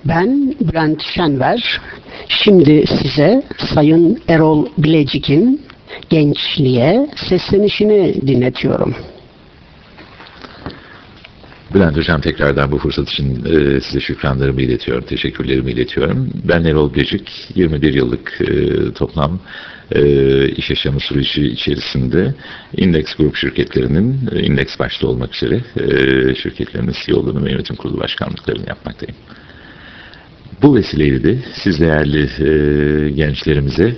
Ben Bülent Şenver. Şimdi size Sayın Erol Bilecik'in gençliğe seslenişini dinletiyorum. Bülent Hocam, tekrardan bu fırsat için size şükranlarımı iletiyorum, teşekkürlerimi iletiyorum. Ben Erol Bilecik, 21 yıllık toplam iş yaşamı süreci içerisinde Index Grup şirketlerinin, Index başta olmak üzere şirketlerinin CEO'luğunu ve yönetim kurulu başkanlıklarını yapmaktayım. Bu vesileyle de siz değerli gençlerimize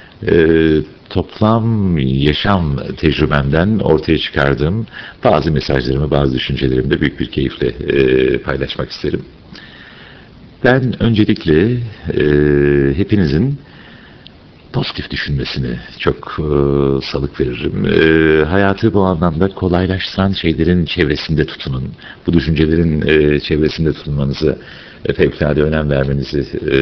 toplam yaşam tecrübemden ortaya çıkardığım bazı mesajlarımı, bazı düşüncelerimi de büyük bir keyifle paylaşmak isterim. Ben öncelikle hepinizin pozitif düşünmesini çok salık veririm. Hayatı bu anlamda kolaylaştıran şeylerin çevresinde tutunun. Bu düşüncelerin çevresinde tutunmanızı fevkalade önem vermenizi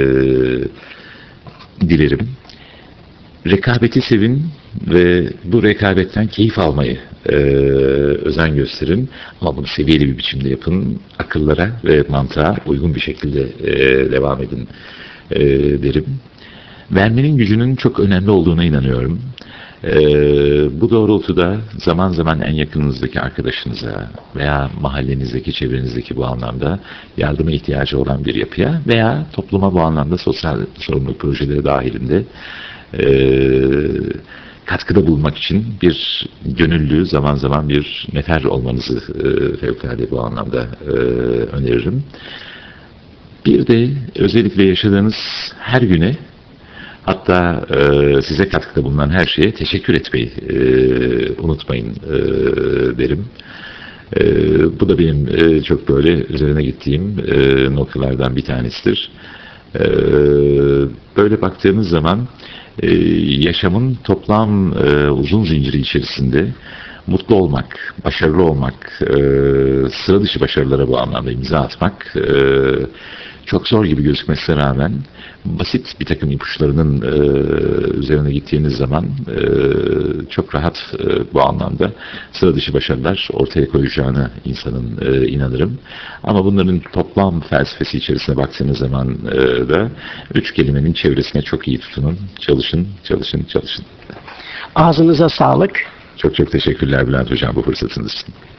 dilerim. Rekabeti sevin ve bu rekabetten keyif almayı özen gösterin. Ama bunu seviyeli bir biçimde yapın. Akıllara ve mantığa uygun bir şekilde devam edin derim. Vermenin gücünün çok önemli olduğuna inanıyorum. Bu doğrultuda zaman zaman en yakınınızdaki arkadaşınıza veya mahallenizdeki, çevrenizdeki bu anlamda yardıma ihtiyacı olan bir yapıya veya topluma bu anlamda sosyal sorumluluk projeleri dahilinde katkıda bulunmak için bir gönüllü, zaman zaman bir nefer olmanızı fevkalade bu anlamda öneririm. Bir de özellikle yaşadığınız her güne, hatta size katkıda bulunan her şeye teşekkür etmeyi unutmayın derim. Bu da benim çok böyle üzerine gittiğim noktalardan bir tanesidir. Böyle baktığımız zaman yaşamın toplam uzun zinciri içerisinde mutlu olmak, başarılı olmak, sıra dışı başarılara bu anlamda imza atmak çok zor gibi gözükmesine rağmen basit bir takım ipuçlarının üzerine gittiğiniz zaman çok rahat bu anlamda sıra dışı başarılar ortaya koyacağına insanın inanırım. Ama bunların toplam felsefesi içerisine baktığınız zaman da 3 kelimenin çevresine çok iyi tutunun. Çalışın, çalışın, çalışın. Ağzınıza sağlık. Çok çok teşekkürler Bülent Hocam bu fırsatınız için.